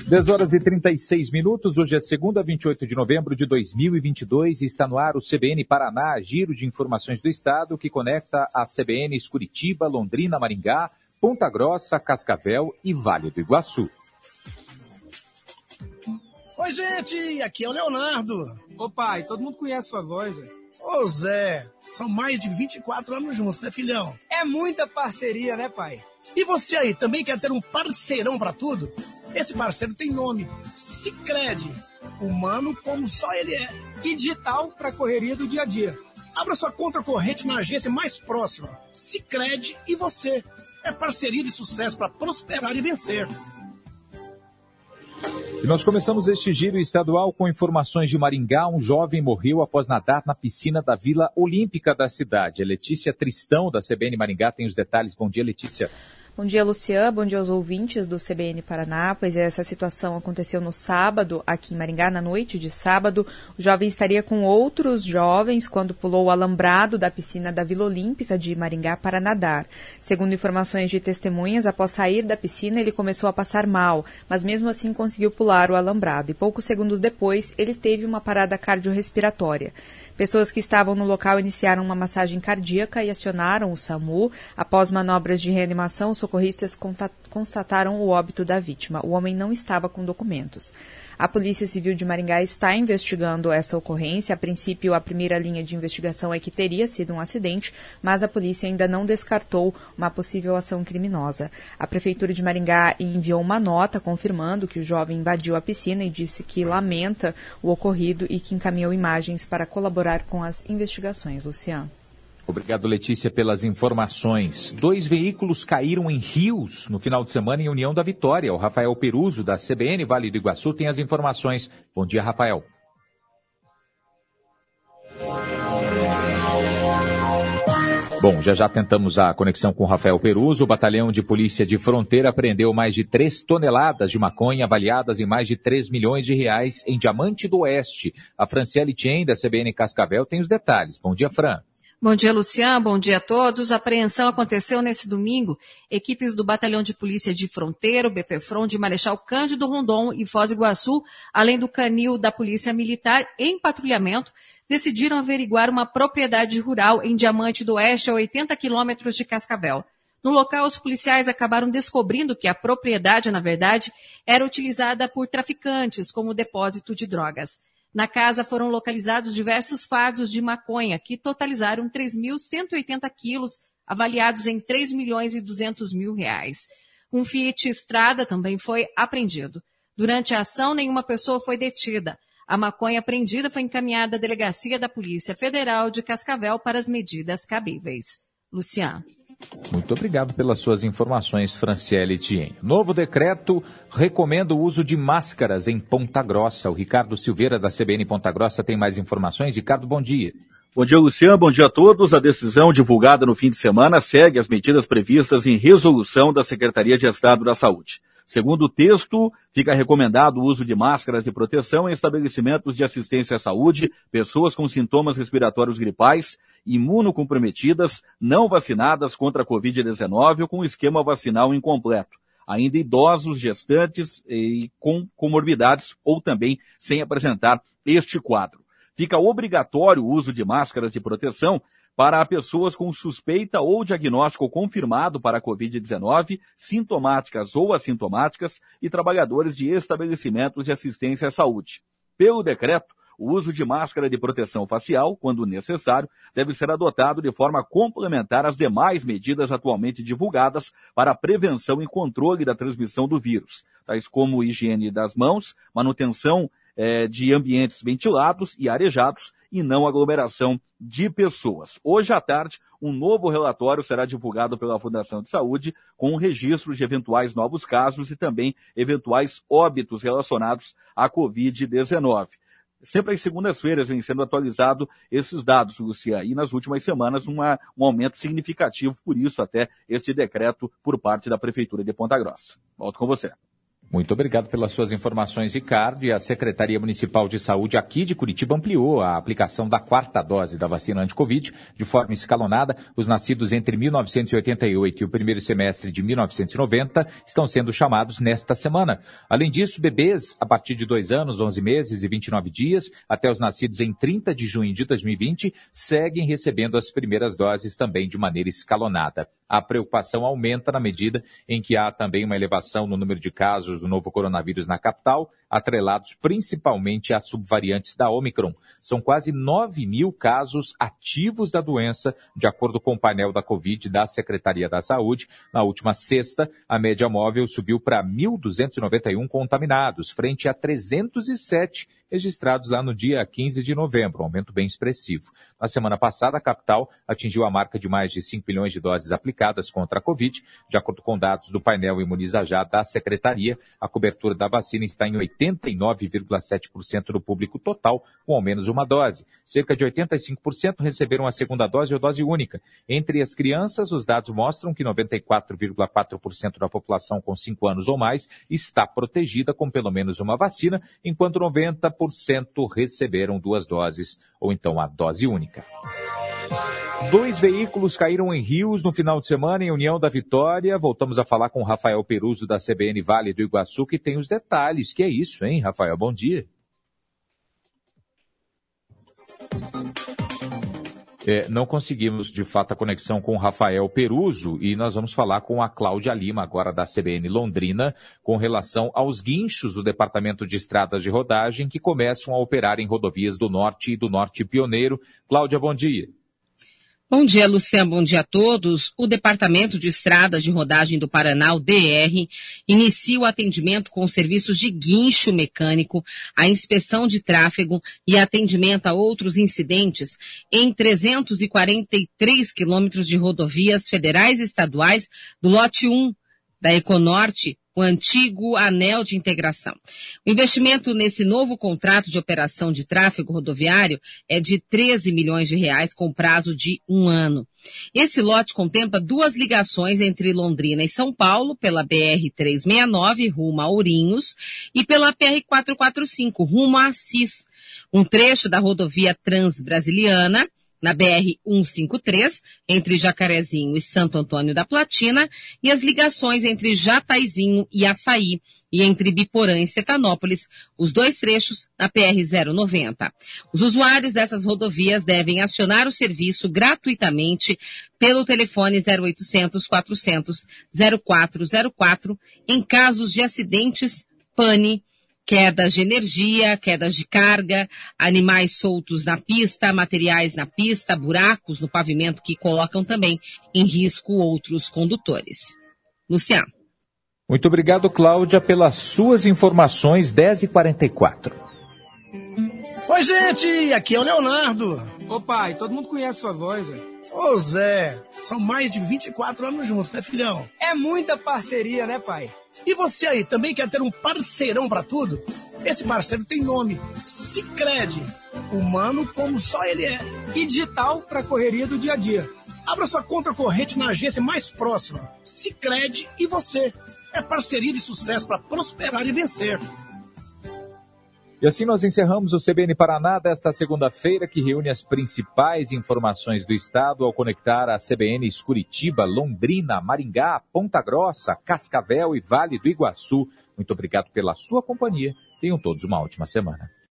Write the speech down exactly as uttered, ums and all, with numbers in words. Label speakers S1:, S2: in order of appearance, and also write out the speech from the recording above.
S1: dez horas e trinta e seis minutos, hoje é segunda, vinte e oito de novembro de dois mil e vinte e dois, e está no ar o C B N Paraná, giro de informações do estado que conecta a C B Ns Curitiba, Londrina, Maringá, Ponta Grossa, Cascavel e Vale do Iguaçu.
S2: Oi, gente, aqui é o Leonardo.
S3: Ô pai, todo mundo conhece sua voz, velho.
S2: Ô Zé, são mais de vinte e quatro anos juntos, né, filhão?
S3: É muita parceria, né, pai?
S2: E você aí, também quer ter um parceirão pra tudo? Esse parceiro tem nome, Sicredi, humano como só ele é.
S3: E digital pra correria do dia a dia.
S2: Abra sua conta corrente na agência mais próxima. Sicredi e você. É parceria de sucesso para prosperar e vencer.
S1: E nós começamos este giro estadual com informações de Maringá. Um jovem morreu após nadar na piscina da Vila Olímpica da cidade. A Letícia Tristão, da C B N Maringá, tem os detalhes. Bom dia, Letícia.
S4: Bom dia, Lucian. Bom dia aos ouvintes do C B N Paraná. Pois é, essa situação aconteceu no sábado, aqui em Maringá, na noite de sábado. O jovem estaria com outros jovens quando pulou o alambrado da piscina da Vila Olímpica de Maringá para nadar. Segundo informações de testemunhas, após sair da piscina, ele começou a passar mal, mas mesmo assim conseguiu pular o alambrado. E poucos segundos depois, ele teve uma parada cardiorrespiratória. Pessoas que estavam no local iniciaram uma massagem cardíaca e acionaram o SAMU. Após manobras de reanimação, os socorristas constataram o óbito da vítima. O homem não estava com documentos. A Polícia Civil de Maringá está investigando essa ocorrência. A princípio, a primeira linha de investigação é que teria sido um acidente, mas a polícia ainda não descartou uma possível ação criminosa. A Prefeitura de Maringá enviou uma nota confirmando que o jovem invadiu a piscina e disse que lamenta o ocorrido e que encaminhou imagens para colaborar com as investigações. Luciano.
S1: Obrigado, Letícia, pelas informações. Dois veículos caíram em rios no final de semana em União da Vitória. O Rafael Peruso, da C B N Vale do Iguaçu, tem as informações. Bom dia, Rafael. Bom, já já tentamos a conexão com o Rafael Peruso. O Batalhão de Polícia de Fronteira apreendeu mais de três toneladas de maconha avaliadas em mais de três milhões de reais em Diamante do Oeste. A Franciele Tien, da C B N Cascavel, tem os detalhes. Bom dia, Fran.
S5: Bom dia, Luciano. Bom dia a todos. A apreensão aconteceu nesse domingo. Equipes do Batalhão de Polícia de Fronteira, o BPFRON, de Marechal Cândido Rondon e Foz do Iguaçu, além do canil da Polícia Militar em patrulhamento, decidiram averiguar uma propriedade rural em Diamante do Oeste, a oitenta quilômetros de Cascavel. No local, os policiais acabaram descobrindo que a propriedade, na verdade, era utilizada por traficantes como depósito de drogas. Na casa foram localizados diversos fardos de maconha, que totalizaram três mil cento e oitenta quilos, avaliados em três milhões e duzentos mil reais. Um Fiat Strada também foi apreendido. Durante a ação, nenhuma pessoa foi detida. A maconha apreendida foi encaminhada à Delegacia da Polícia Federal de Cascavel para as medidas cabíveis. Luciano.
S1: Muito obrigado pelas suas informações, Franciele Tien. Novo decreto recomenda o uso de máscaras em Ponta Grossa. O Ricardo Silveira, da C B N Ponta Grossa, tem mais informações. Ricardo, bom dia.
S6: Bom dia, Luciano. Bom dia a todos. A decisão divulgada no fim de semana segue as medidas previstas em resolução da Secretaria de Estado da Saúde. Segundo o texto, fica recomendado o uso de máscaras de proteção em estabelecimentos de assistência à saúde, pessoas com sintomas respiratórios gripais, imunocomprometidas, não vacinadas contra a covid dezenove ou com esquema vacinal incompleto, ainda idosos, gestantes e com comorbidades ou também sem apresentar este quadro. Fica obrigatório o uso de máscaras de proteção para pessoas com suspeita ou diagnóstico confirmado para a covid dezenove, sintomáticas ou assintomáticas e trabalhadores de estabelecimentos de assistência à saúde. Pelo decreto, o uso de máscara de proteção facial, quando necessário, deve ser adotado de forma complementar às demais medidas atualmente divulgadas para a prevenção e controle da transmissão do vírus, tais como higiene das mãos, manutenção eh, de ambientes ventilados e arejados, e não aglomeração de pessoas. Hoje à tarde, um novo relatório será divulgado pela Fundação de Saúde com registros de eventuais novos casos e também eventuais óbitos relacionados à covid dezenove. Sempre às segundas-feiras vem sendo atualizado esses dados, Luciano, e nas últimas semanas uma, um aumento significativo, por isso até este decreto por parte da Prefeitura de Ponta Grossa. Volto com você.
S1: Muito obrigado pelas suas informações, Ricardo. E a Secretaria Municipal de Saúde aqui de Curitiba ampliou a aplicação da quarta dose da vacina anti-Covid de forma escalonada. Os nascidos entre mil novecentos e oitenta e oito e o primeiro semestre de mil novecentos e noventa estão sendo chamados nesta semana. Além disso, bebês a partir de dois anos, onze meses e vinte e nove dias, até os nascidos em trinta de junho de dois mil e vinte, seguem recebendo as primeiras doses também de maneira escalonada. A preocupação aumenta na medida em que há também uma elevação no número de casos do novo coronavírus na capital, atrelados principalmente às subvariantes da Omicron. São quase nove mil casos ativos da doença, de acordo com o painel da Covid da Secretaria da Saúde. Na última sexta, a média móvel subiu para mil duzentos e noventa e um contaminados, frente a trezentos e sete registrados lá no dia quinze de novembro, um aumento bem expressivo. Na semana passada, a capital atingiu a marca de mais de cinco milhões de doses aplicadas contra a Covid. De acordo com dados do painel Imuniza Já da Secretaria, a cobertura da vacina está em oitenta e nove vírgula sete por cento do público total, com ao menos uma dose. Cerca de oitenta e cinco por cento receberam a segunda dose ou dose única. Entre as crianças, os dados mostram que noventa e quatro vírgula quatro por cento da população com cinco anos ou mais está protegida com pelo menos uma vacina, enquanto noventa por cento receberam duas doses, ou então a dose única. Dois veículos caíram em rios no final de semana em União da Vitória. Voltamos a falar com o Rafael Peruso, da C B N Vale do Iguaçu, que tem os detalhes. Que é isso, hein, Rafael? Bom dia. É, não conseguimos, de fato, a conexão com o Rafael Peruso e nós vamos falar com a Cláudia Lima, agora da C B N Londrina, com relação aos guinchos do Departamento de Estradas de Rodagem que começam a operar em rodovias do Norte e do Norte Pioneiro. Cláudia, bom dia.
S7: Bom dia, Luciano. Bom dia a todos. O Departamento de Estradas de Rodagem do Paraná, o D R, inicia o atendimento com serviços de guincho mecânico, a inspeção de tráfego e atendimento a outros incidentes em trezentos e quarenta e três quilômetros de rodovias federais e estaduais do lote um da Econorte, o antigo anel de integração. O investimento nesse novo contrato de operação de tráfego rodoviário é de treze milhões de reais com prazo de um ano. Esse lote contempla duas ligações entre Londrina e São Paulo, pela B R trezentos e sessenta e nove, rumo a Ourinhos, e pela P R quatrocentos e quarenta e cinco, rumo a Assis. Um trecho da rodovia Transbrasiliana, na B R cento e cinquenta e três, entre Jacarezinho e Santo Antônio da Platina, e as ligações entre Jataizinho e Açaí, e entre Biporã e Cetanópolis, os dois trechos na P R zero noventa. Os usuários dessas rodovias devem acionar o serviço gratuitamente pelo telefone zero oitocentos, quatrocentos, zero quatro zero quatro em casos de acidentes, pane, quedas de energia, quedas de carga, animais soltos na pista, materiais na pista, buracos no pavimento que colocam também em risco outros condutores. Luciano.
S1: Muito obrigado, Cláudia, pelas suas informações. dez e quarenta e quatro.
S2: Oi, gente, aqui é o Leonardo.
S3: Ô pai, todo mundo conhece sua voz, velho.
S2: Ô Zé, são mais de vinte e quatro anos juntos, né, filhão?
S3: É muita parceria, né, pai?
S2: E você aí, também quer ter um parceirão pra tudo? Esse parceiro tem nome, Sicredi, humano como só ele é.
S3: E digital pra correria do dia a dia.
S2: Abra sua conta corrente na agência mais próxima. Sicredi e você. É parceria de sucesso para prosperar e vencer.
S1: E assim nós encerramos o C B N Paraná desta segunda-feira, que reúne as principais informações do estado ao conectar a C B Ns Curitiba, Londrina, Maringá, Ponta Grossa, Cascavel e Vale do Iguaçu. Muito obrigado pela sua companhia. Tenham todos uma ótima semana.